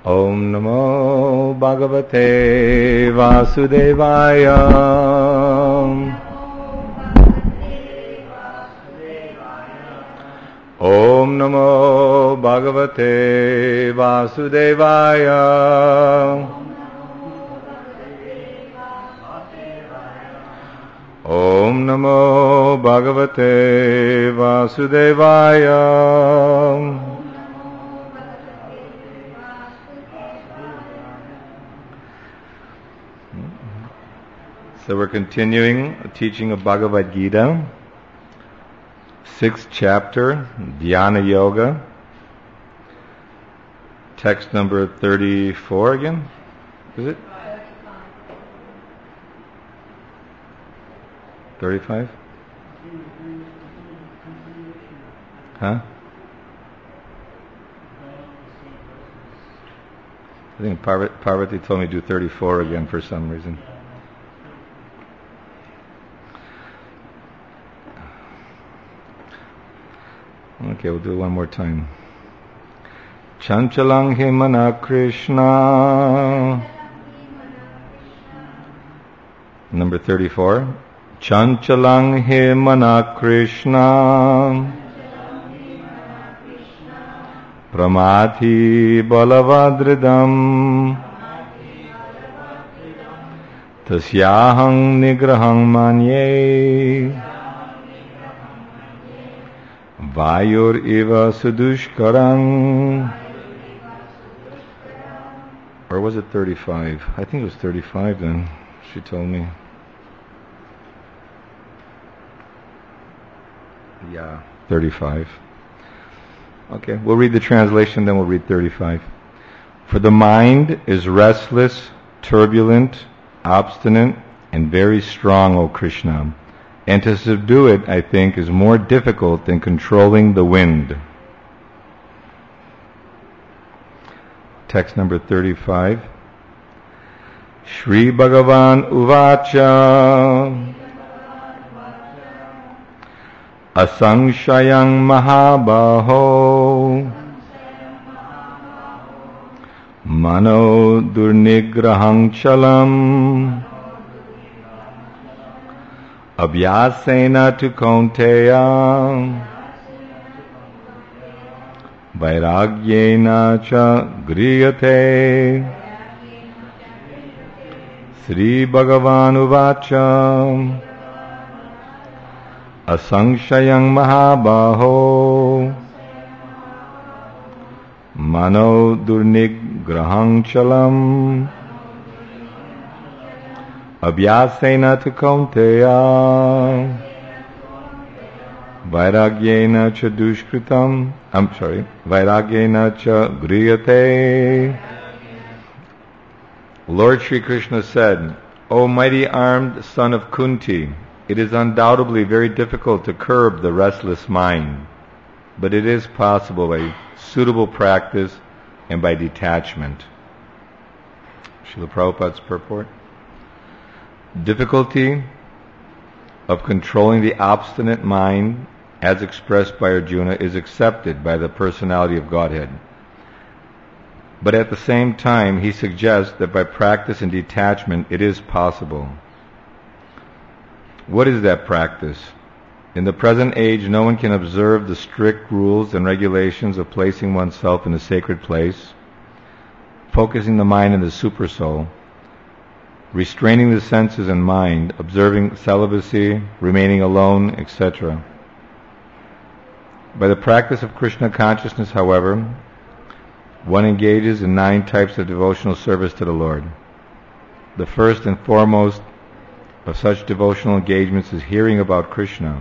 Om Namo Bhagavate Vasudevaya. Om Namo Bhagavate Vasudevaya. Om Namo Bhagavate Vasudevaya. So we're continuing the teaching of Bhagavad Gita, 6th chapter, Dhyana Yoga, text number 34 again, is it? 35? Huh? I think Parvati told me to do 34 again for some reason. Okay, we'll do it one more time. Chanchalang himana Krishna. Number 34. Chanchalang himana Krishna. Pramati balavadridam. Tasyahang nigrahang manye. Vayur iva sudushkarang. Or was it 35? I think it was 35 then, she told me. Yeah, 35. Okay, we'll read the translation, then we'll read 35. For the mind is restless, turbulent, obstinate, and very strong, O Krishna. And to subdue it, I think, is more difficult than controlling the wind. Text number 35. Shri Bhagavan Uvacha Asangshayang Mahabaho Mano Durnigrahang Chalam Abhyasena tu Kaunteya Vairagyena cha griyate. Sri Bhagavan Uvacha Asangshayang Mahabaho Mano Durnigrahang Chalam Abhyasena tu Kaunteya Vairagyena cha dushkritam. Vairagyena cha griyate. Lord Sri Krishna said, O mighty armed son of Kunti, it is undoubtedly very difficult to curb the restless mind, but it is possible by suitable practice and by detachment. Srila Prabhupada's purport. Difficulty of controlling the obstinate mind, as expressed by Arjuna, is accepted by the personality of Godhead. But at the same time, he suggests that by practice and detachment, it is possible. What is that practice? In the present age, no one can observe the strict rules and regulations of placing oneself in a sacred place, focusing the mind in the supersoul, restraining the senses and mind, observing celibacy, remaining alone, etc. By the practice of Krishna consciousness, however, one engages in 9 types of devotional service to the Lord. The first and foremost of such devotional engagements is hearing about Krishna.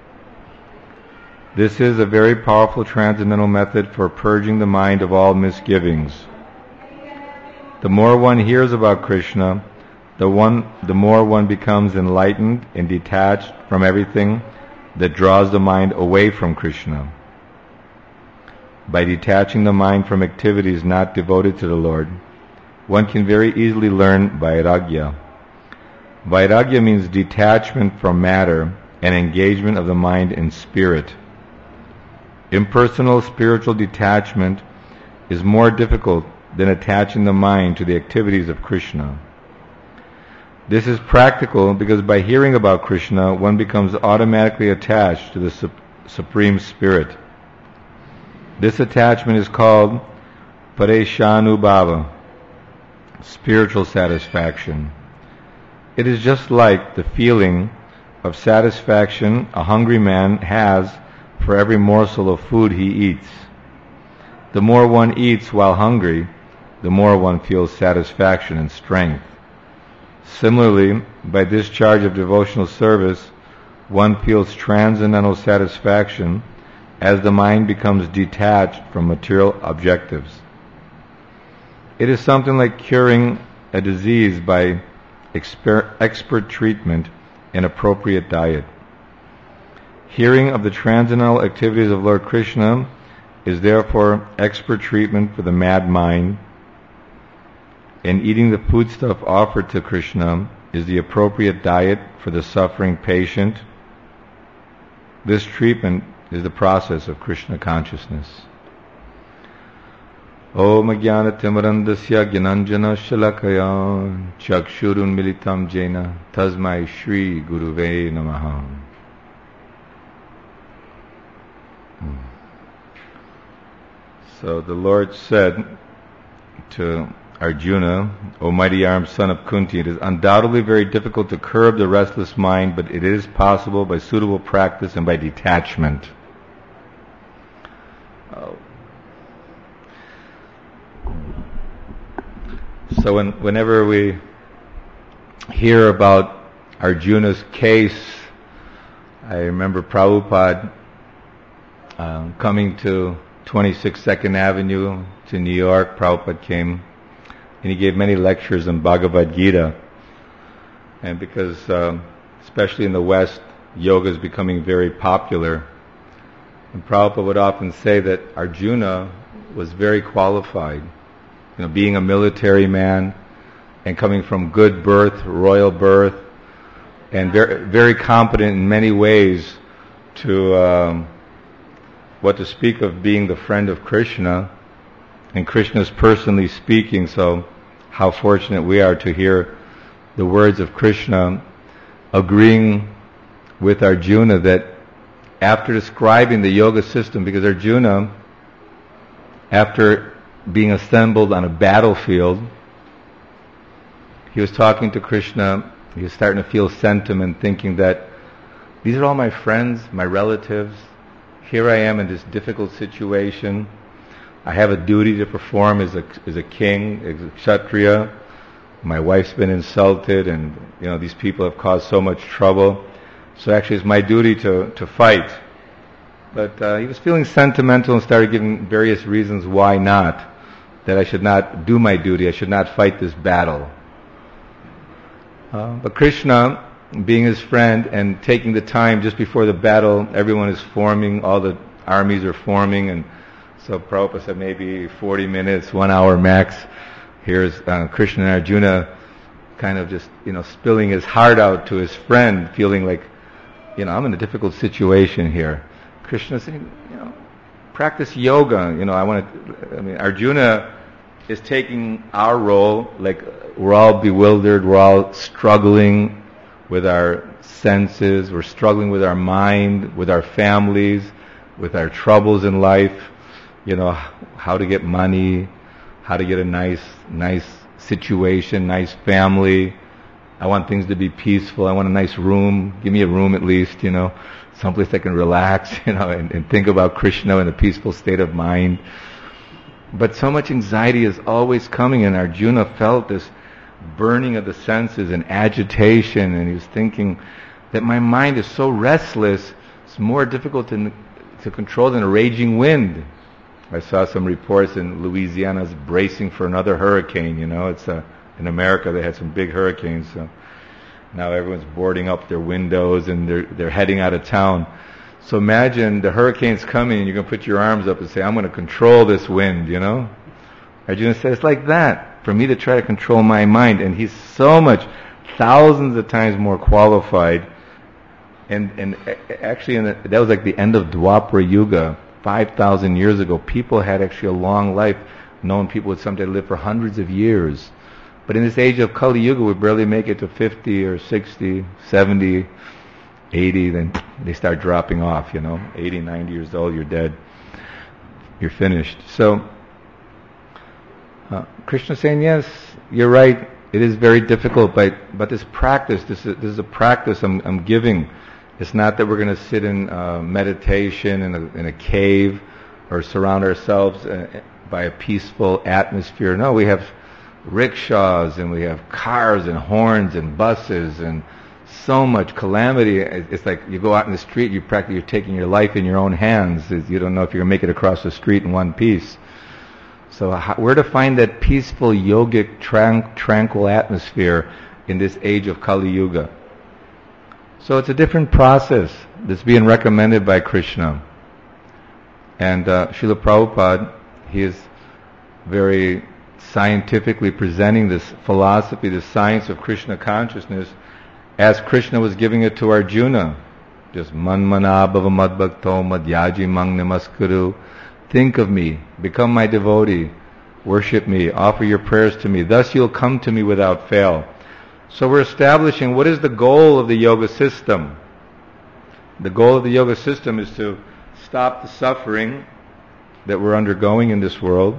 This is a very powerful transcendental method for purging the mind of all misgivings. The more one hears about Krishna, the more one becomes enlightened and detached from everything that draws the mind away from Krishna. By detaching the mind from activities not devoted to the Lord, one can very easily learn Vairagya. Vairagya means detachment from matter and engagement of the mind in spirit. Impersonal spiritual detachment is more difficult than attaching the mind to the activities of Krishna. This is practical because by hearing about Krishna, one becomes automatically attached to the Supreme Spirit. This attachment is called Pareshanubhava, spiritual satisfaction. It is just like the feeling of satisfaction a hungry man has for every morsel of food he eats. The more one eats while hungry, the more one feels satisfaction and strength. Similarly, by discharge of devotional service, one feels transcendental satisfaction as the mind becomes detached from material objectives. It is something like curing a disease by expert treatment and appropriate diet. Hearing of the transcendental activities of Lord Krishna is therefore expert treatment for the mad mind, and eating the foodstuff offered to Krishna is the appropriate diet for the suffering patient. This treatment is the process of Krishna consciousness. Om Jnanatimrandasya Gyananjana Shalakaya Chakshurun Militam Jena Tasmai Shri Guruve Namaha. So the Lord said to Arjuna, O mighty armed son of Kunti, it is undoubtedly very difficult to curb the restless mind, but it is possible by suitable practice and by detachment. So whenever we hear about Arjuna's case, I remember Prabhupada coming to 26 2nd Avenue to New York. Prabhupada came and he gave many lectures on Bhagavad Gita. And because, especially in the West, yoga is becoming very popular. And Prabhupada would often say that Arjuna was very qualified. Being a military man and coming from good birth, royal birth, and very, very competent in many ways to what to speak of being the friend of Krishna, and Krishna's personally speaking. So how fortunate we are to hear the words of Krishna agreeing with Arjuna that after describing the yoga system, because Arjuna, after being assembled on a battlefield, he was talking to Krishna, he was starting to feel sentiment, thinking that these are all my friends, my relatives. Here I am in this difficult situation. I have a duty to perform as a king, as a kshatriya. My wife's been insulted, and these people have caused so much trouble. So actually, it's my duty to fight. But he was feeling sentimental and started giving various reasons why not. That I should not do my duty. I should not fight this battle. But Krishna, being his friend and taking the time just before the battle, everyone is forming, all the armies are forming, and so Prabhupada said maybe 40 minutes, 1 hour max. Here's Krishna and Arjuna kind of just, spilling his heart out to his friend, feeling like, I'm in a difficult situation here. Krishna saying, practice yoga. Arjuna is taking our role, like we're all bewildered, we're all struggling with our senses, we're struggling with our mind, with our families, with our troubles in life, how to get money, how to get a nice situation, nice family. I want things to be peaceful, I want a nice room, give me a room at least, someplace I can relax, and think about Krishna in a peaceful state of mind. But so much anxiety is always coming, and Arjuna felt this burning of the senses and agitation, and he was thinking that my mind is so restless, it's more difficult to control than a raging wind. I saw some reports in Louisiana's bracing for another hurricane. It's in America they had some big hurricanes, so now everyone's boarding up their windows and they're heading out of town. So imagine the hurricane's coming and you're going to put your arms up and say, I'm going to control this wind, Arjuna said, it's like that, for me to try to control my mind. And he's so much, thousands of times more qualified. And actually, that was like the end of Dwapara Yuga, 5,000 years ago. People had actually a long life. known people would someday live for hundreds of years. But in this age of Kali Yuga, we barely make it to 50 or 60, 70, 80, then they start dropping off, 80, 90 years old, you're dead. You're finished. So, Krishna's saying, yes, you're right, it is very difficult, but this practice, this is a practice I'm giving. It's not that we're going to sit in meditation in a cave or surround ourselves by a peaceful atmosphere. No, we have rickshaws and we have cars and horns and buses and so much calamity. It's like you go out in the street, you're taking your life in your own hands. You don't know if you're going to make it across the street in one piece. So where to find that peaceful, yogic, tranquil atmosphere in this age of Kali Yuga? So it's a different process that's being recommended by Krishna. And Srila Prabhupada, he is very scientifically presenting this philosophy, the science of Krishna consciousness, as Krishna was giving it to Arjuna. Just manmana bhava madbhakto madhyaji mang namaskuru. Think of me, become my devotee, worship me, offer your prayers to me. Thus you'll come to me without fail. So we're establishing what is the goal of the yoga system. The goal of the yoga system is to stop the suffering that we're undergoing in this world,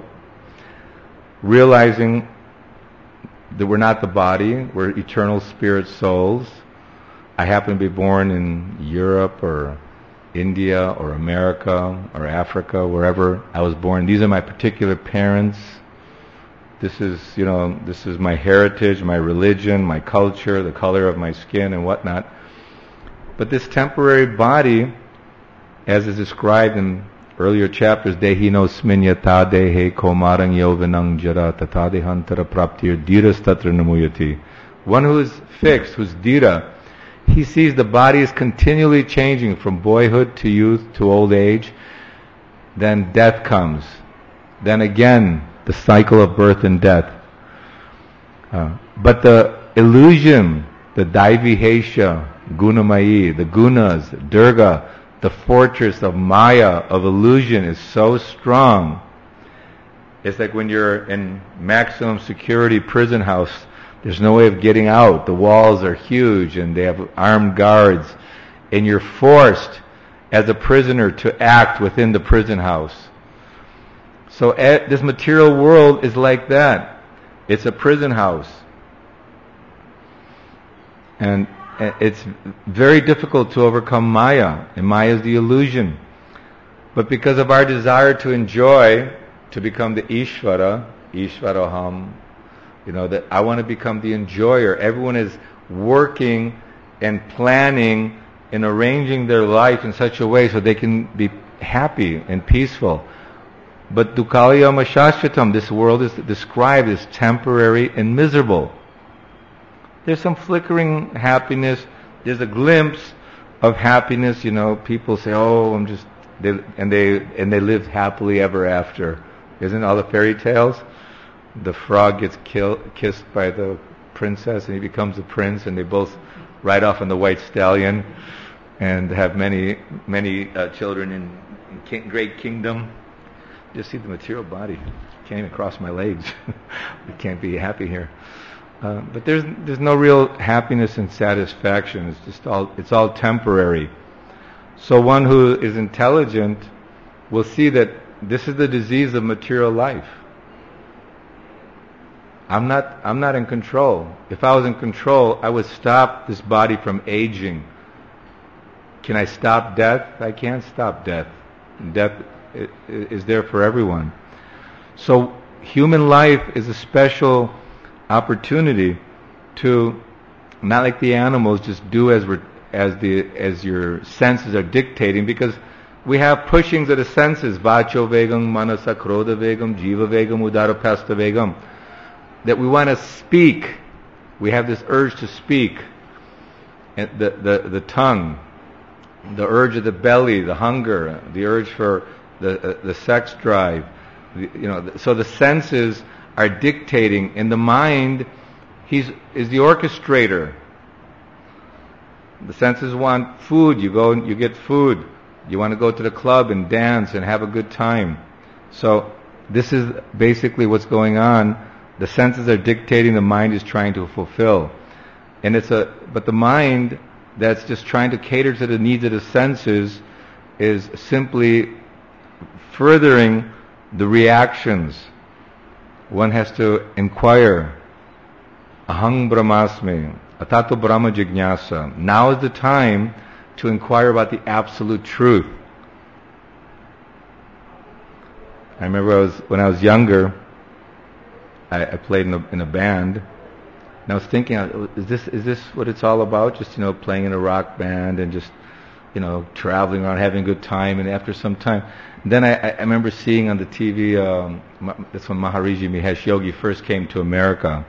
realizing that we're not the body, we're eternal spirit souls. I happen to be born in Europe or India or America or Africa, wherever I was born. These are my particular parents. This is my heritage, my religion, my culture, the color of my skin and whatnot. But this temporary body, as is described in earlier chapters, dehi no sminyata dehe komarang yovanang jara tatadehantara praptir dhiras tatra namuyati. One who is fixed, who's dhira, he sees the body is continually changing from boyhood to youth to old age. Then death comes. Then again, the cycle of birth and death. But the illusion, the Daivihesha, Gunamayi, the gunas, Durga, the fortress of Maya, of illusion is so strong. It's like when you're in maximum security prison house, there's no way of getting out. The walls are huge and they have armed guards. And you're forced as a prisoner to act within the prison house. So this material world is like that. It's a prison house. And it's very difficult to overcome Maya. And Maya is the illusion. But because of our desire to enjoy, to become the Ishvara, Ishvaraham, that I want to become the enjoyer. Everyone is working and planning and arranging their life in such a way so they can be happy and peaceful. But Dukkaliyama Shashvatam, this world is described as temporary and miserable. There's some flickering happiness. There's a glimpse of happiness. People say, "Oh, they lived happily ever after." Isn't all the fairy tales? The frog gets kissed by the princess, and he becomes a prince, and they both ride off on the white stallion, and have many children in great kingdom. Just see the material body. Can't even cross my legs. We can't be happy here. But there's no real happiness and satisfaction. It's all temporary. So one who is intelligent will see that this is the disease of material life. I'm not in control. If I was in control, I would stop this body from aging. Can I stop death? I can't stop death. Death is there for everyone. So human life is a special opportunity to, not like the animals, just do as your senses are dictating, because we have pushings of the senses, vacho vegam, manasa krodha vegam, jiva vegam, udarapasta vegam, that we want to speak. We have this urge to speak. And the tongue, the urge of the belly, the hunger, the urge for the sex drive. So the senses are dictating, and the mind is the orchestrator. The senses want food. You go and you get food. You want to go to the club and dance and have a good time. So this is basically what's going on. The senses are dictating, the mind is trying to fulfill. But the mind that's just trying to cater to the needs of the senses is simply furthering the reactions. One has to inquire. Ahang brahmasmi, atato brahma jignasa. Now is the time to inquire about the absolute truth. I remember when I was younger, I played in a band, and I was thinking, is this what it's all about? Just playing in a rock band and just traveling around, having a good time. And after some time, then I remember seeing on the TV. That's when Maharishi Mahesh Yogi first came to America,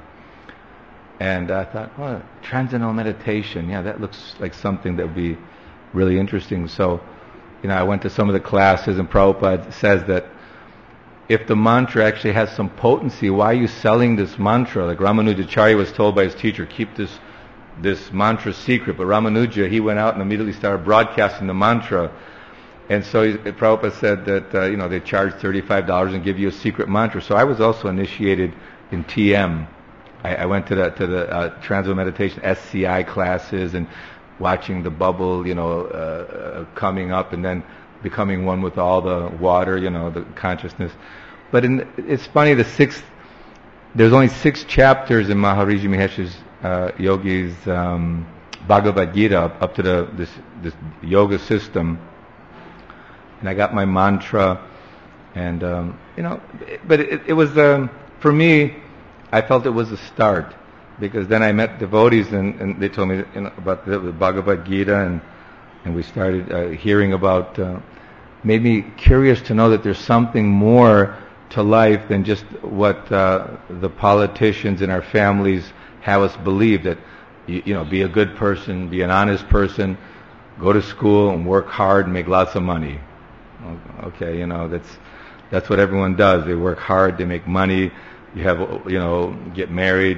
and I thought, transcendental meditation. Yeah, that looks like something that would be really interesting. So, I went to some of the classes, and Prabhupada says that if the mantra actually has some potency, why are you selling this mantra? Like Ramanujacharya was told by his teacher, keep this mantra secret. But Ramanuja, he went out and immediately started broadcasting the mantra. And so Prabhupada said that, they charge $35 and give you a secret mantra. So I was also initiated in TM. I went to the Transcendental Meditation SCI classes and watching the bubble, coming up and then becoming one with all the water, the consciousness. But it's funny, there's only 6 chapters in Maharishi Mahesh's Yogi's Bhagavad Gita up to this yoga system. And I got my mantra, and but it was for me, I felt it was a start, because then I met devotees and they told me about the Bhagavad Gita, and we started hearing about. Made me curious to know that there's something more to life than just what the politicians in our families have us believe, that be a good person, be an honest person, go to school and work hard and make lots of money. Okay, that's what everyone does. They work hard, they make money. You have, get married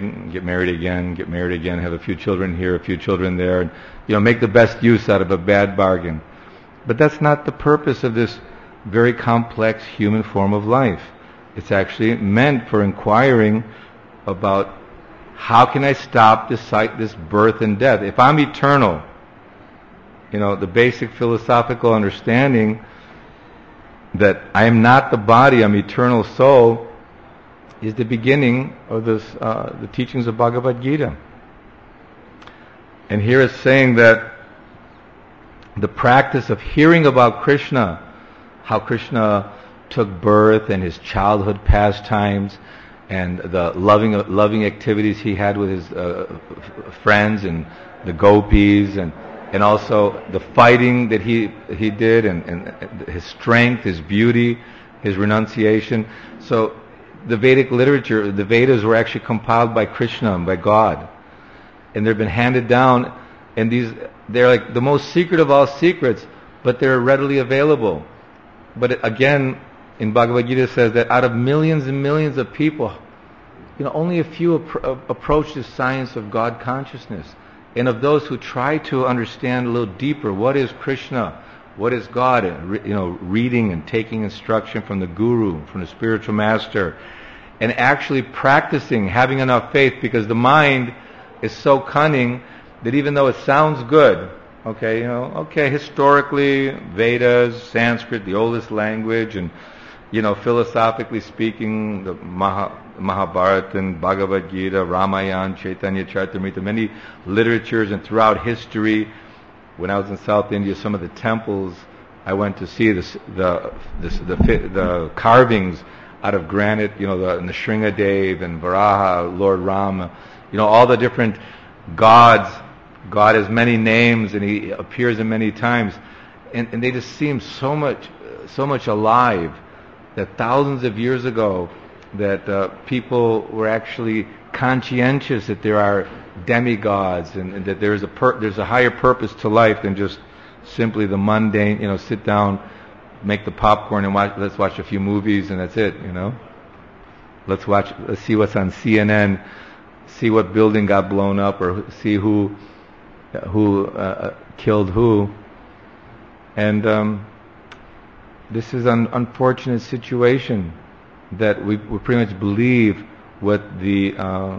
again, have a few children here, a few children there, and make the best use out of a bad bargain. But that's not the purpose of this very complex human form of life. It's actually meant for inquiring about how can I stop this birth and death. If I'm eternal, the basic philosophical understanding that I am not the body, I'm eternal soul, is the beginning of the teachings of Bhagavad Gita. And here it's saying that the practice of hearing about Krishna, how Krishna took birth and his childhood pastimes and the loving activities he had with his friends and the gopis, and also the fighting that he did, and his strength, his beauty, his renunciation. So the Vedic literature, the Vedas, were actually compiled by Krishna and by God, and they've been handed down. And they're like the most secret of all secrets, but they're readily available. But again, in Bhagavad Gita it says that out of millions and millions of people, only a few approach the science of God consciousness. And of those who try to understand a little deeper, what is Krishna, what is God, reading and taking instruction from the guru, from the spiritual master, and actually practicing, having enough faith, because the mind is so cunning that even though it sounds good, historically, Vedas, Sanskrit, the oldest language, and, philosophically speaking, the Mahabharata and Bhagavad Gita, Ramayana, Chaitanya Charitamrita, many literatures, and throughout history, when I was in South India, some of the temples, I went to see the carvings out of granite, the Nrsingadev and Varaha, Lord Rama, all the different gods. God has many names, and he appears in many times, and they just seem so much alive, that thousands of years ago that people were actually conscientious that there are demigods, and that there's a higher purpose to life than just simply the mundane, sit down, make the popcorn and let's watch a few movies and that's it, Let's see what's on CNN, see what building got blown up, or see who killed who. And this is an unfortunate situation, that we pretty much believe what the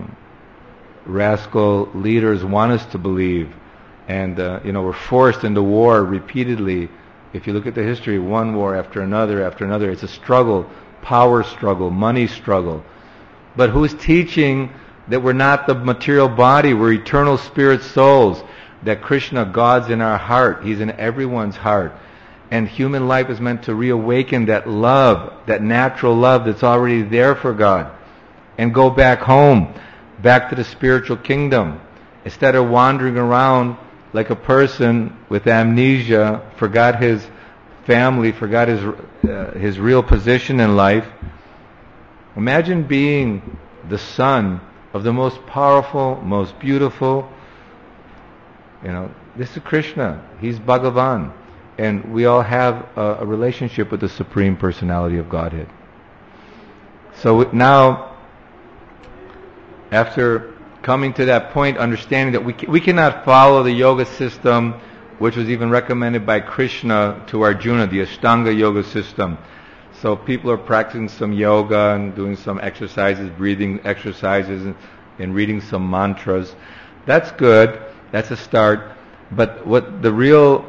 rascal leaders want us to believe. And, we're forced into war repeatedly. If you look at the history, one war after another, it's a struggle, power struggle, money struggle. But who's teaching that we're not the material body, we're eternal spirit souls, that Krishna, God's in our heart, He's in everyone's heart. And human life is meant to reawaken that love, that natural love that's already there for God, and go back home, back to the spiritual kingdom, instead of wandering around like a person with amnesia, forgot his family, forgot his real position in life. Imagine being the son of the most powerful, most beautiful. This is Krishna. He's Bhagavan. And we all have a relationship with the Supreme Personality of Godhead. So now, after coming to that point, understanding that we cannot follow the yoga system which was even recommended by Krishna to Arjuna, the Ashtanga yoga system. So people are practicing some yoga and doing some exercises, breathing exercises, and reading some mantras. That's good. That's a start. But what the real,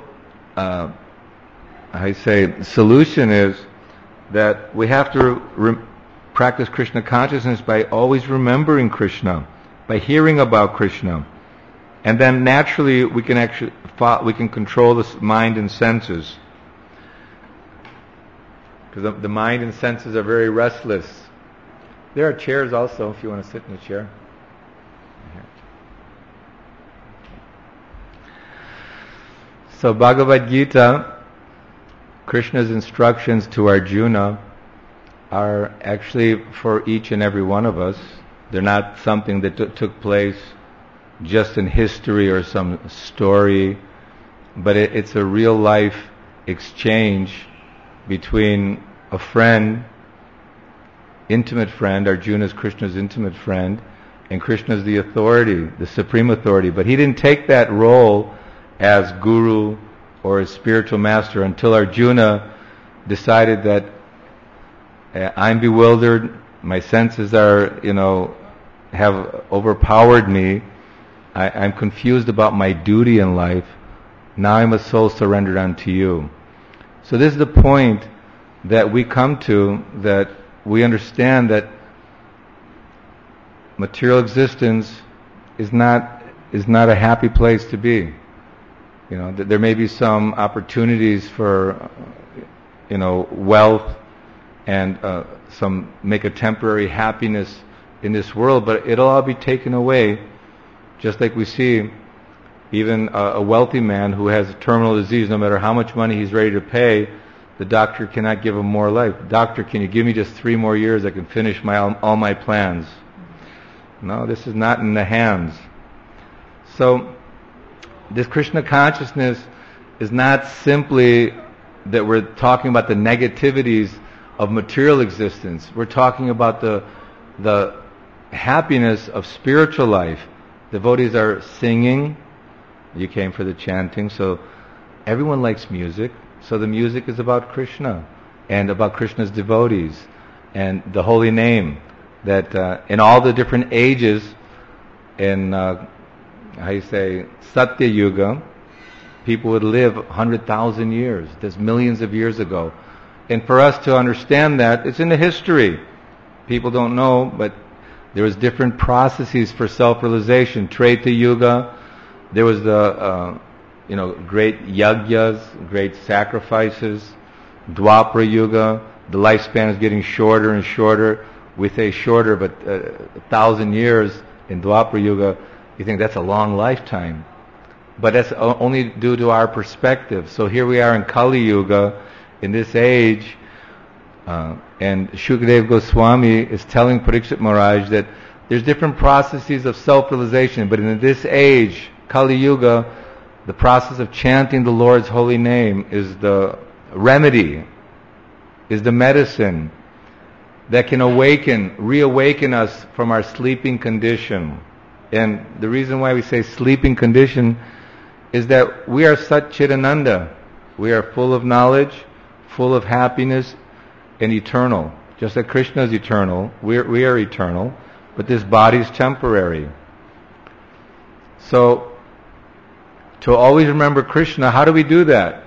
solution is that we have to practice Krishna consciousness by always remembering Krishna, by hearing about Krishna, and then naturally we can control the mind and senses, because the mind and senses are very restless. There are chairs also if you want to sit in a chair. So Bhagavad Gita, Krishna's instructions to Arjuna, are actually for each and every one of us. They're not something that took place just in history or some story, but it's a real life exchange between a friend, intimate friend. Arjuna is Krishna's intimate friend, and Krishna is the authority, the supreme authority. But he didn't take that role as guru or as spiritual master until Arjuna decided that I'm bewildered, my senses are, have overpowered me, I'm confused about my duty in life, now I'm a soul surrendered unto you. So this is the point that we come to, that we understand that material existence is not a happy place to be. There may be some opportunities for, wealth and make a temporary happiness in this world, but it'll all be taken away. Just like we see, even a wealthy man who has a terminal disease, no matter how much money he's ready to pay, the doctor cannot give him more life. Doctor, can you give me just 3 more years? I can finish all my plans. No, this is not in the hands. So, this Krishna consciousness is not simply that we're talking about the negativities of material existence. We're talking about the happiness of spiritual life. Devotees are singing. You came for the chanting, so everyone likes music. So the music is about Krishna and about Krishna's devotees and the holy name. That in all the different ages, in Satya Yuga, people would live 100,000 years. That's millions of years ago. And for us to understand that, it's in the history. People don't know, but there was different processes for self-realization. Treta Yuga, there was the great yagyas, great sacrifices. Dwapara Yuga, the lifespan is getting shorter and shorter. We say shorter, but 1,000 years in Dwapara Yuga, you think that's a long lifetime. But that's only due to our perspective. So here we are in Kali Yuga, in this age, and Shukadeva Goswami is telling Parikshit Maharaj that there's different processes of self-realization, but in this age, Kali Yuga, the process of chanting the Lord's holy name is the remedy, is the medicine that can reawaken us from our sleeping condition. And the reason why we say sleeping condition is that we are Satchidananda. We are full of knowledge, full of happiness, and eternal. Just like Krishna is eternal, we are eternal, but this body is temporary. So, to always remember Krishna, how do we do that?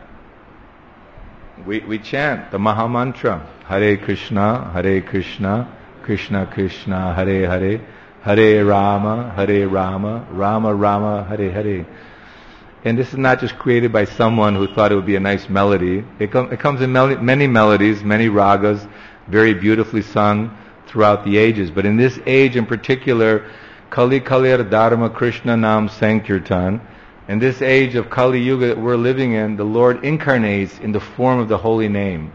We chant the Maha Mantra, Hare Krishna, Krishna Krishna, Hare Hare, Hare Rama, Rama Rama, Hare Hare. And this is not just created by someone who thought it would be a nice melody. It comes in many melodies, many ragas, very beautifully sung throughout the ages. But in this age in particular, Kali Kalir Dharma Krishna Nam Sankirtan, in this age of Kali Yuga that we're living in, the Lord incarnates in the form of the holy name.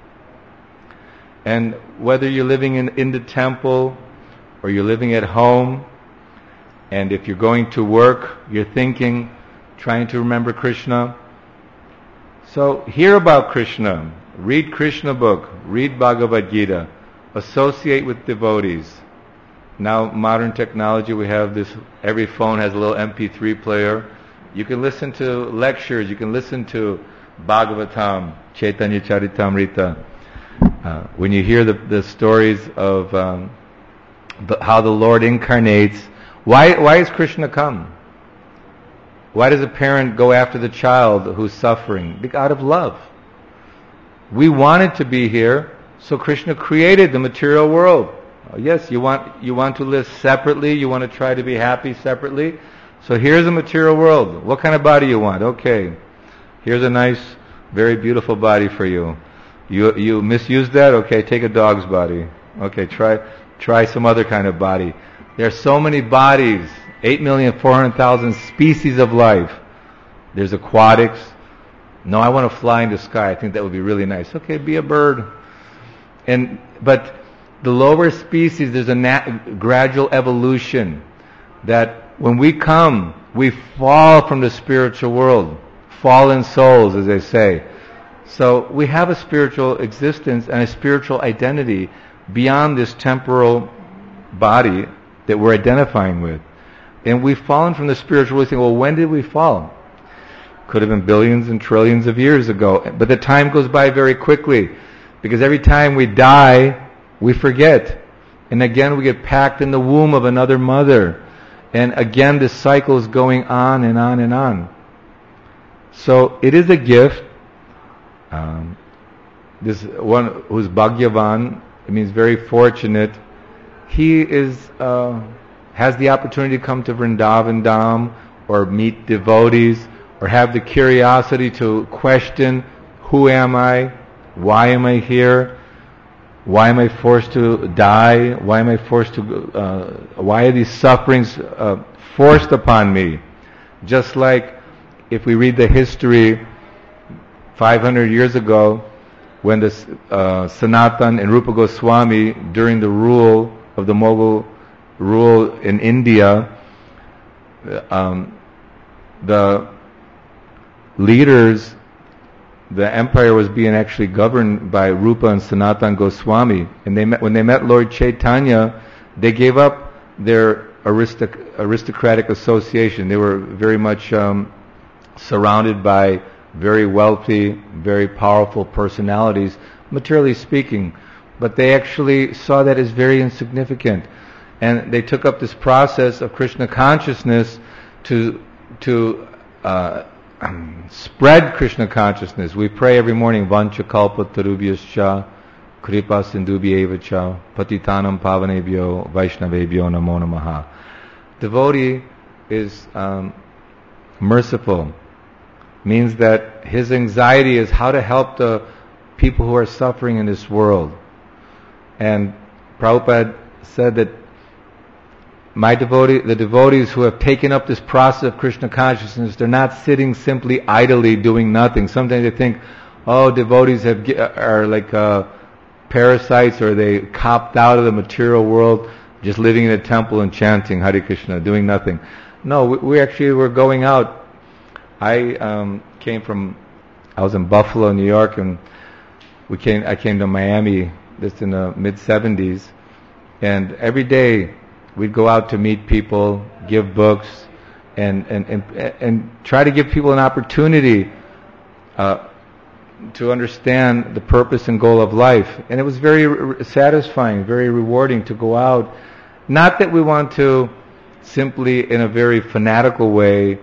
And whether you're living in the temple or you're living at home, and if you're going to work, you're thinking, trying to remember Krishna. So hear about Krishna, read Krishna book, read Bhagavad Gita, associate with devotees. Now modern technology, we have this, every phone has a little MP3 player. You can listen to lectures, you can listen to Bhagavatam, Chaitanya Charitamrita. When you hear the stories of how the Lord incarnates, why does Krishna come? Why does a parent go after the child who's suffering? Out of love. We wanted to be here, so Krishna created the material world. Yes, you want to live separately, you want to try to be happy separately. So here's the material world. What kind of body you want? Okay. Here's a nice, very beautiful body for you. You misuse that? Okay, take a dog's body. Okay, try some other kind of body. There are so many bodies. 8,400,000 species of life. There's aquatics. No, I want to fly in the sky. I think that would be really nice. Okay, be a bird. But the lower species, there's a gradual evolution that when we come, we fall from the spiritual world. Fallen souls, as they say. So we have a spiritual existence and a spiritual identity beyond this temporal body that we're identifying with. And we've fallen from the spiritual world. Well, when did we fall? Could have been billions and trillions of years ago. But the time goes by very quickly. Because every time we die, we forget. And again we get packed in the womb of another mother. And again this cycle is going on and on and on. So it is a gift. This one who's Bhagyavan, it means very fortunate. He has the opportunity to come to Vrindavan Dham or meet devotees or have the curiosity to question, who am I? Why am I here? Why am I forced to die? Why am I forced to? Why are these sufferings forced upon me? Just like if we read the history 500 years ago, when the Sanatan and Rupa Goswami, during the rule of the Mughal rule in India, the leaders, the empire was being actually governed by Rupa and Sanatan Goswami. And when they met Lord Chaitanya, they gave up their aristocratic association. They were very much surrounded by very wealthy, very powerful personalities, materially speaking. But they actually saw that as very insignificant. And they took up this process of Krishna consciousness to spread Krishna consciousness. We pray every morning, Vancha kalpa tarubhyascha, kripa sindubhyeva cha, patitanam pavanebhyo, vaishnavebhyo namo namaha. Devotee is merciful. Means that his anxiety is how to help the people who are suffering in this world. And Prabhupada said that the devotees who have taken up this process of Krishna consciousness, they're not sitting simply idly doing nothing. Sometimes they think, devotees are like parasites, or they copped out of the material world, just living in a temple and chanting Hare Krishna, doing nothing. No, we actually were going out. I was in Buffalo, New York, and I came to Miami just in the mid-70s, and every day we'd go out to meet people, give books, and try to give people an opportunity. to understand the purpose and goal of life. And it was very satisfying, very rewarding to go out. Not that we want to simply, in a very fanatical way,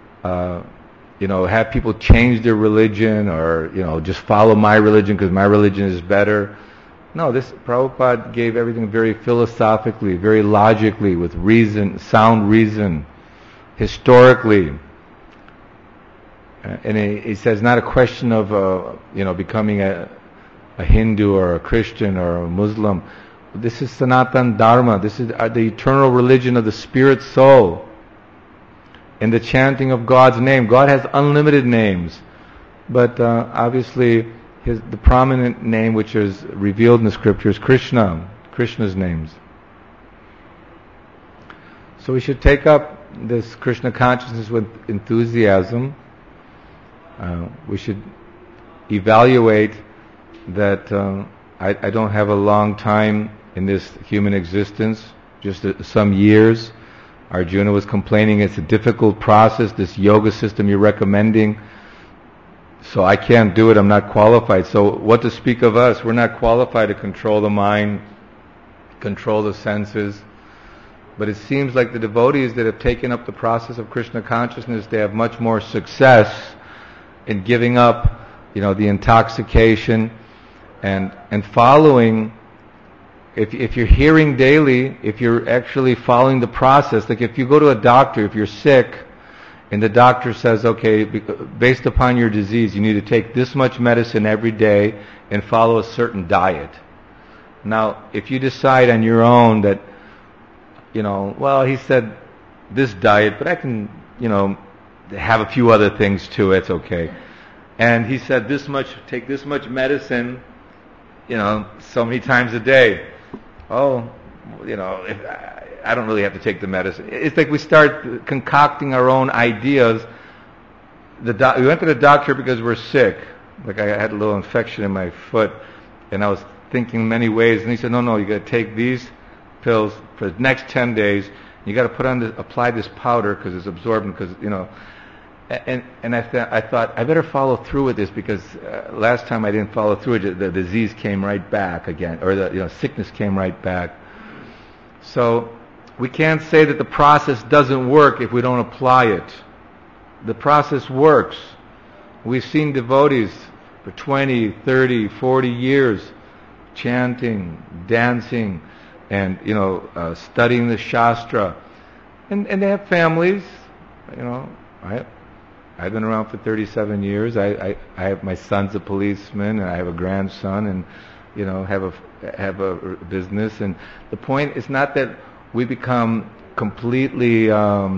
have people change their religion or, just follow my religion because my religion is better. No, Prabhupada gave everything very philosophically, very logically, with reason, sound reason, historically. And he says not a question of, becoming a Hindu or a Christian or a Muslim. This is Sanatana Dharma. This is the eternal religion of the spirit soul. And the chanting of God's name. God has unlimited names. But obviously, the prominent name which is revealed in the scripture is Krishna. Krishna's names. So we should take up this Krishna consciousness with enthusiasm. We should evaluate that I don't have a long time in this human existence, just some years. Arjuna was complaining it's a difficult process, this yoga system you're recommending, so I can't do it, I'm not qualified. So what to speak of us? We're not qualified to control the mind, control the senses. But it seems like the devotees that have taken up the process of Krishna consciousness, they have much more success in giving up, the intoxication and following. If you're hearing daily, if you're actually following the process, like if you go to a doctor, if you're sick, and the doctor says, okay, based upon your disease, you need to take this much medicine every day and follow a certain diet. Now, if you decide on your own that, he said this diet, but I can, have a few other things too, it's okay. And he said take this much medicine, so many times a day. Oh, I don't really have to take the medicine. It's like we start concocting our own ideas. We went to the doctor because we're sick. Like I had a little infection in my foot, and I was thinking many ways. And he said, no, you got to take these pills for the next 10 days. You got to apply this powder because it's absorbent. Because And I thought I better follow through with this because last time I didn't follow through, the disease came right back again, or the sickness came right back. So we can't say that the process doesn't work if we don't apply it. The process works. We've seen devotees for 20, 30, 40 years chanting, dancing, and studying the Shastra, and they have families. I've been around for 37 years. I have, my son's a policeman, and I have a grandson, and have a business. And the point is not that we become completely, a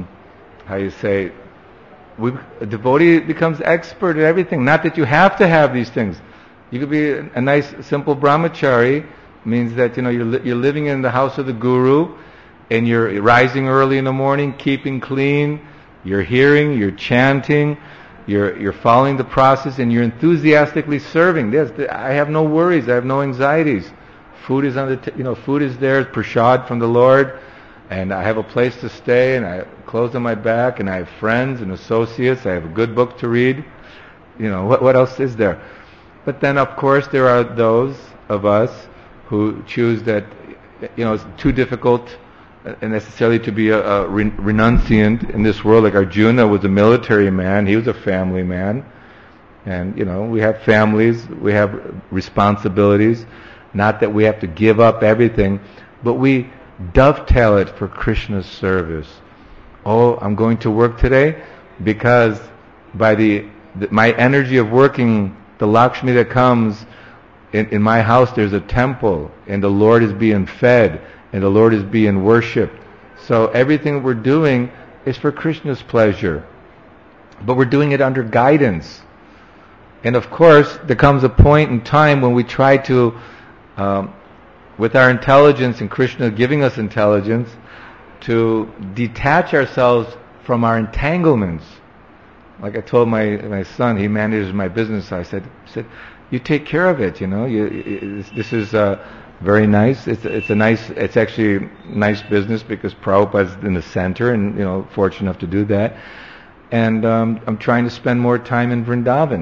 devotee becomes expert at everything. Not that you have to have these things. You could be a nice, simple brahmachari. Means that you're living in the house of the guru, and you're rising early in the morning, keeping clean. You're hearing, you're chanting, you're following the process, and you're enthusiastically serving. I have no worries, I have no anxieties. Food is food is there, prasad from the Lord, and I have a place to stay, and I have clothes on my back, and I have friends and associates. I have a good book to read. What else is there? But then, of course, there are those of us who choose that it's too difficult necessarily to be a renunciant in this world. Like Arjuna was a military man, he was a family man, and we have families, we have responsibilities. Not that we have to give up everything, but we dovetail it for Krishna's service. Oh, I'm going to work today because by my energy of working, the Lakshmi that comes in my house, there's a temple, and the Lord is being fed, and the Lord is being worshipped. So everything we're doing is for Krishna's pleasure. But we're doing it under guidance. And of course, there comes a point in time when we try to, with our intelligence and Krishna giving us intelligence, to detach ourselves from our entanglements. Like I told my son, he manages my business. I said, you take care of it. This is very nice. It's actually a nice business because Prabhupada's in the center, and fortunate enough to do that. And I'm trying to spend more time in Vrindavan.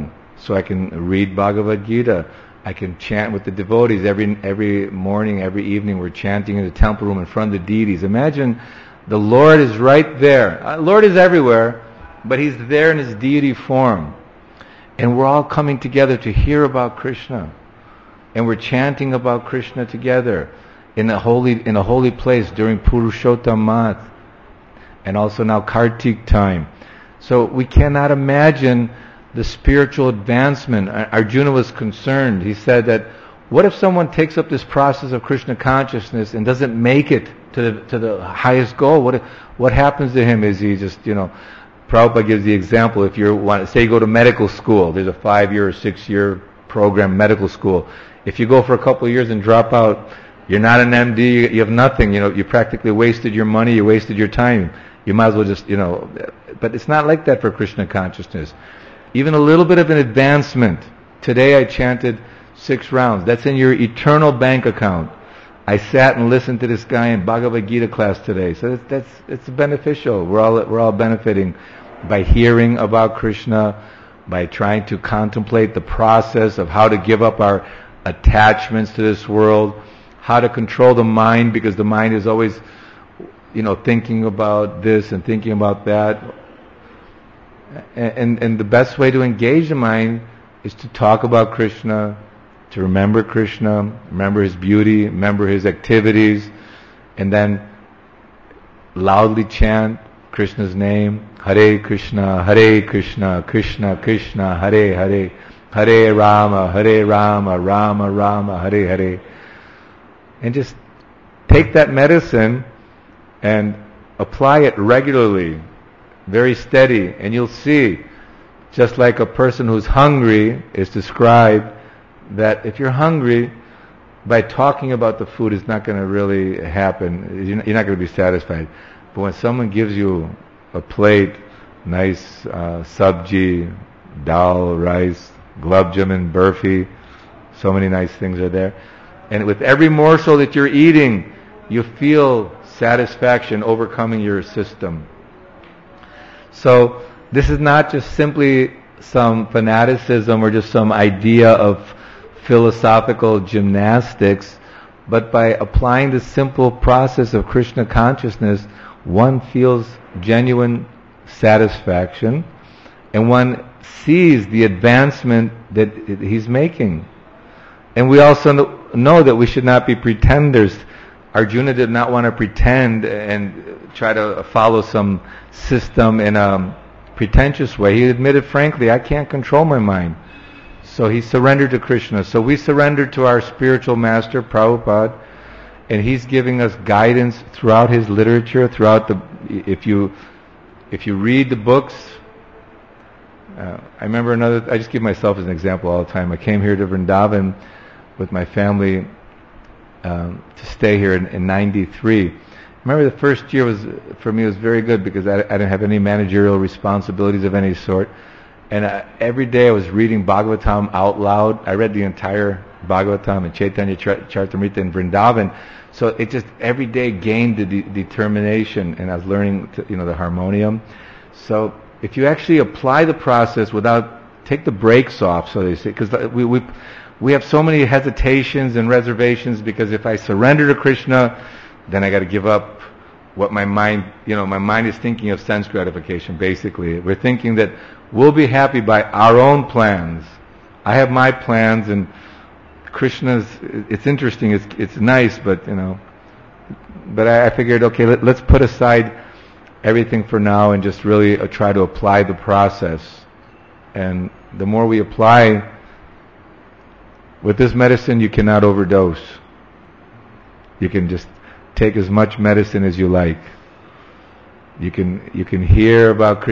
so I can read Bhagavad Gita. I can chant with the devotees every morning, every evening. We're chanting in the temple room in front of the deities. Imagine the Lord is right there. Lord is everywhere, but He's there in His deity form. And we're all coming together to hear about Krishna. And we're chanting about Krishna together in a holy place during Purushottam Math. And also now Kartik time. So we cannot imagine the spiritual advancement. Arjuna was concerned. He said that, what if someone takes up this process of Krishna consciousness and doesn't make it to the highest goal? What happens to him? Is he just, Prabhupada gives the example, if you want, say you go to medical school, there's a 5-year or 6-year program, medical school. If you go for a couple of years and drop out, you're not an MD, you have nothing, you practically wasted your money, you wasted your time. You might as well just, but it's not like that for Krishna consciousness. Even a little bit of an advancement. Today I chanted 6 rounds. That's in your eternal bank account. I sat and listened to this guy in Bhagavad Gita class today. So it's beneficial. We're all benefiting by hearing about Krishna, by trying to contemplate the process of how to give up our attachments to this world, how to control the mind, because the mind is always, thinking about this and thinking about that. And the best way to engage the mind is to talk about Krishna, to remember Krishna, remember His beauty, remember His activities, and then loudly chant Krishna's name, Hare Krishna, Krishna Krishna, Hare Hare, Hare Rama, Rama Rama, Hare Hare. And just take that medicine and apply it regularly, very steady, and you'll see, just like a person who's hungry is described, that if you're hungry, by talking about the food, it's not going to really happen. You're not going to be satisfied. But when someone gives you a plate, nice sabji, dal, rice, gulab jamun, burfi, so many nice things are there. And with every morsel that you're eating, you feel satisfaction overcoming your system. So this is not just simply some fanaticism or just some idea of philosophical gymnastics, but by applying the simple process of Krishna consciousness, one feels genuine satisfaction and one sees the advancement that he's making. And we also know that we should not be pretenders. Arjuna did not want to pretend and try to follow some system in a pretentious way. He admitted frankly, I can't control my mind. So he surrendered to Krishna. So we surrendered to our spiritual master, Prabhupada, and he's giving us guidance throughout his literature, throughout if you read the books. I remember I just give myself as an example all the time. I came here to Vrindavan with my family to stay here in 93. I remember the first year for me was very good because I didn't have any managerial responsibilities of any sort. And every day I was reading Bhagavatam out loud. I read the entire Bhagavatam and Chaitanya Charitamrita in Vrindavan. So it just every day gained the determination, and I was learning the harmonium. So if you actually apply the process take the brakes off, so they say, because we have so many hesitations and reservations, because if I surrender to Krishna, then I got to give up what my mind is thinking of sense gratification, basically. We're thinking that we'll be happy by our own plans. I have my plans, and Krishna's, it's interesting, it's nice, but I figured, okay, let's put aside everything for now and just really try to apply the process. And the more we apply, with this medicine you cannot overdose. You can just take as much medicine as you like. You can hear about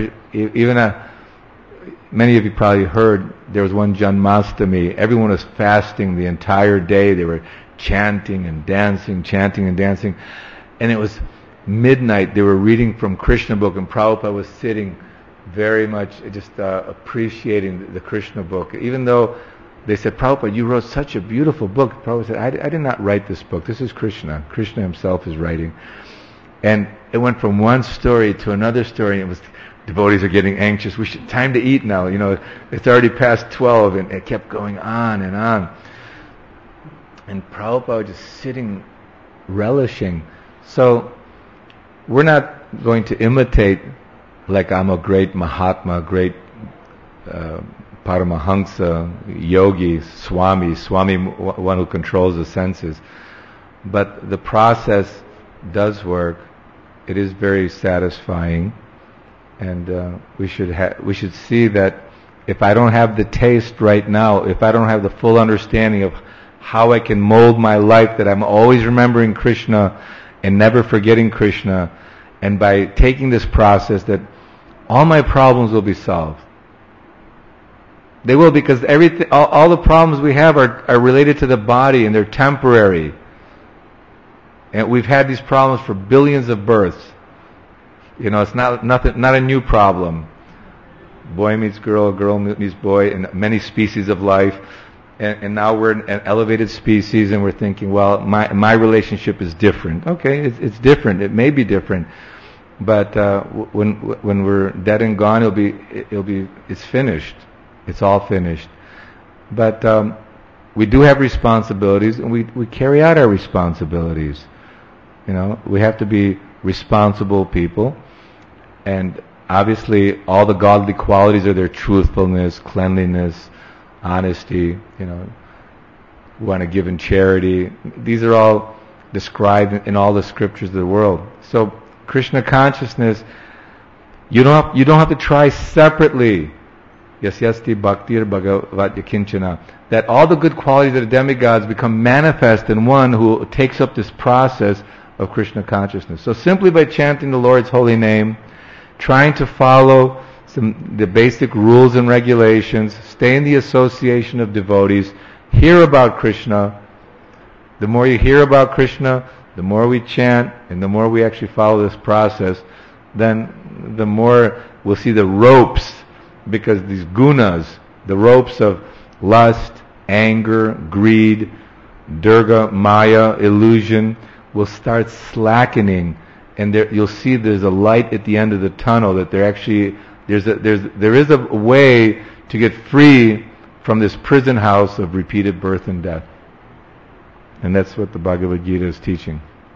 many of you probably heard there was one Janmashtami. Everyone was fasting the entire day. They were chanting and dancing, and it was midnight. They were reading from Krishna book, and Prabhupada was sitting very much just appreciating the Krishna book. Even though they said, Prabhupada, you wrote such a beautiful book. Prabhupada said, I did not write this book. This is Krishna. Krishna himself is writing. And it went from one story to another story, and it was, devotees are getting anxious. Time to eat now. It's already past 12, and it kept going on and on. And Prabhupada was just sitting, relishing. So we're not going to imitate like I'm a great Mahatma, great Paramahansa, yogi, Swami, one who controls the senses. But the process does work. It is very satisfying, and we should see that if I don't have the taste right now, if I don't have the full understanding of how I can mold my life, that I'm always remembering Krishna and never forgetting Krishna, and by taking this process, that all my problems will be solved. They will, because all the problems we have are related to the body, and they're temporary. And we've had these problems for billions of births. It's not a new problem. Boy meets girl, girl meets boy, and many species of life. And now we're an elevated species, and we're thinking, well, my relationship is different. Okay, it's different. It may be different, but when we're dead and gone, it's finished. It's all finished. But we do have responsibilities, and we carry out our responsibilities. We have to be responsible people, and obviously all the godly qualities are their truthfulness, cleanliness, honesty. We want to give in charity. These are all described in all the scriptures of the world. So Krishna consciousness, you don't have to try separately. Yasyasti bhaktir bhagavat yakinchana. That all the good qualities of the demigods become manifest in one who takes up this process of Krishna consciousness. So simply by chanting the Lord's holy name, trying to follow the basic rules and regulations, stay in the association of devotees, hear about Krishna. The more you hear about Krishna, the more we chant, and the more we actually follow this process, then the more we'll see the ropes, because these gunas, the ropes of lust, anger, greed, Durga, Maya, illusion, will start slackening, and you'll see there's a light at the end of the tunnel, that there is a way to get free from this prison house of repeated birth and death. And that's what the Bhagavad Gita is teaching.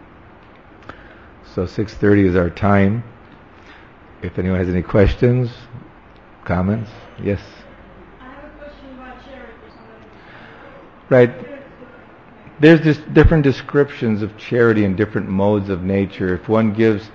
So 6:30 is our time. If anyone has any questions, comments? Yes? I have a question about charity. Right. There's just different descriptions of charity in different modes of nature. If one gives,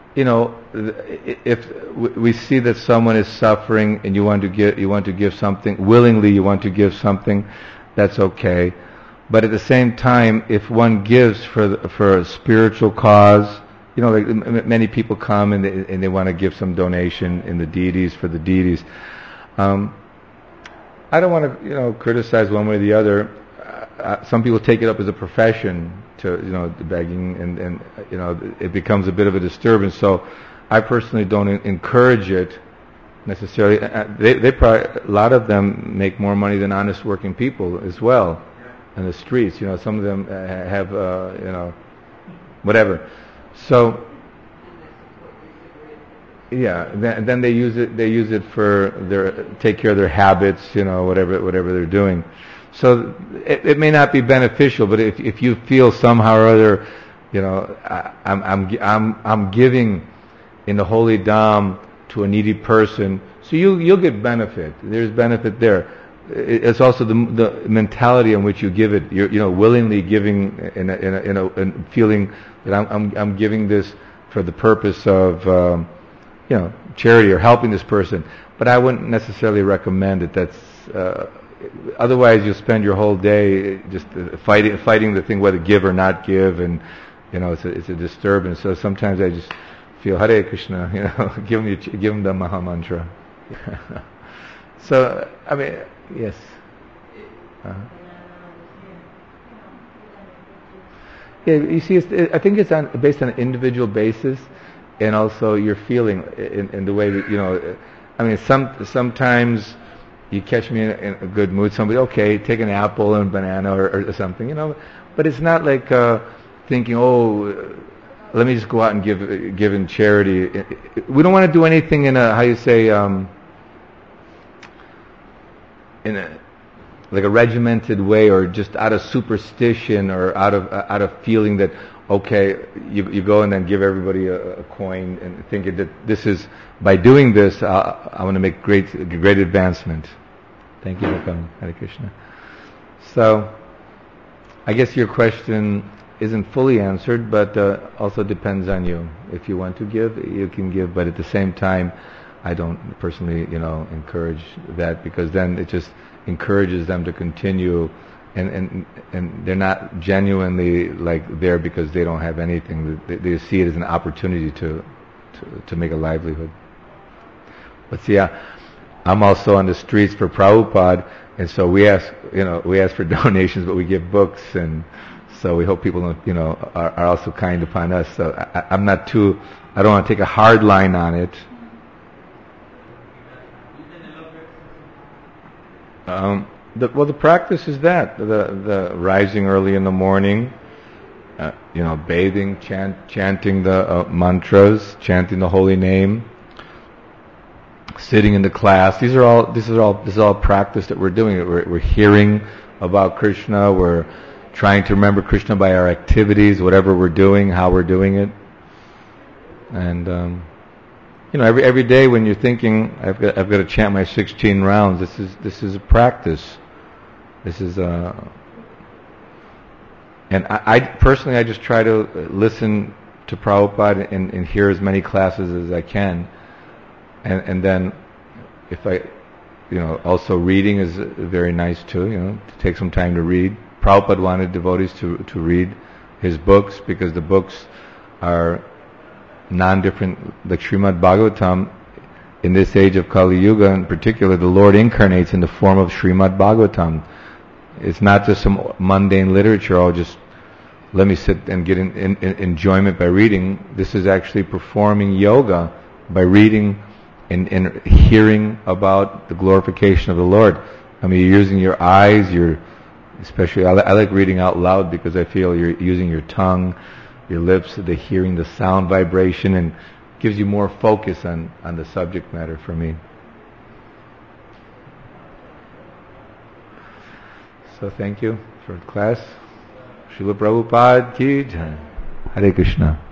if we see that someone is suffering and you want to give something willingly, you want to give something, that's okay. But at the same time, if one gives for a spiritual cause, like many people come and they want to give some donation in the deities, for the deities. I don't want to criticize one way or the other. Some people take it up as a profession to begging, and it becomes a bit of a disturbance. So I personally don't encourage it necessarily. They probably, a lot of them make more money than honest working people as well in the streets. Some of them have whatever. So yeah, then they use it for take care of their habits, whatever they're doing. So it may not be beneficial, but if you feel somehow or other, I'm giving in the holy dham to a needy person, so you'll get benefit. There's benefit there. It's also the mentality in which you give it. You're willingly giving in feeling that I'm giving this for the purpose of charity or helping this person. But I wouldn't necessarily recommend it. That's otherwise you'll spend your whole day just fighting the thing whether give or not give, and it's a disturbance. So sometimes I just feel Hare Krishna, give them the Maha Mantra. So I mean, yes. Yeah, you see, I think it's based on an individual basis, and also your feeling in the way that I mean, sometimes you catch me in a good mood. Somebody, okay, take an apple and banana or something, but it's not like thinking, let me just go out and give in charity. We don't want to do anything in a, how you say, in a, like a regimented way, or just out of superstition, or out of feeling that, okay, you go and then give everybody a coin and thinking that this is, by doing this, I want to make great advancement. Thank you for coming, Hare Krishna. So, I guess your question isn't fully answered, but also depends on you. If you want to give, you can give, but at the same time, I don't personally, encourage that, because then it just encourages them to continue, and they're not genuinely like there because they don't have anything. They see it as an opportunity to make a livelihood. But see, I'm also on the streets for Prabhupada, and so we ask for donations, but we give books, and so we hope people are also kind upon us. So I don't want to take a hard line on it. The practice is that the rising early in the morning, bathing, chanting the mantras, chanting the holy name, sitting in the class. This is all practice that we're doing. We're hearing about Krishna. We're trying to remember Krishna by our activities, whatever we're doing, how we're doing it, and every day when you're thinking, I've got to chant my 16 rounds. This is a practice. This is and I personally, I just try to listen to Prabhupada and hear as many classes as I can, and then if I, also reading is very nice too. To take some time to read. Prabhupada wanted devotees to read his books, because the books are non-different, like Srimad Bhagavatam. In this age of Kali Yuga in particular, the Lord incarnates in the form of Srimad Bhagavatam. It's not just some mundane literature, just let me sit and get in enjoyment by reading. This is actually performing yoga by reading and hearing about the glorification of the Lord. I mean, you're using your eyes, especially, I like reading out loud, because I feel you're using your tongue, your lips, the hearing the sound vibration, and gives you more focus on the subject matter for me. So thank you for class. Srila Prabhupada ki jai. Hare Krishna.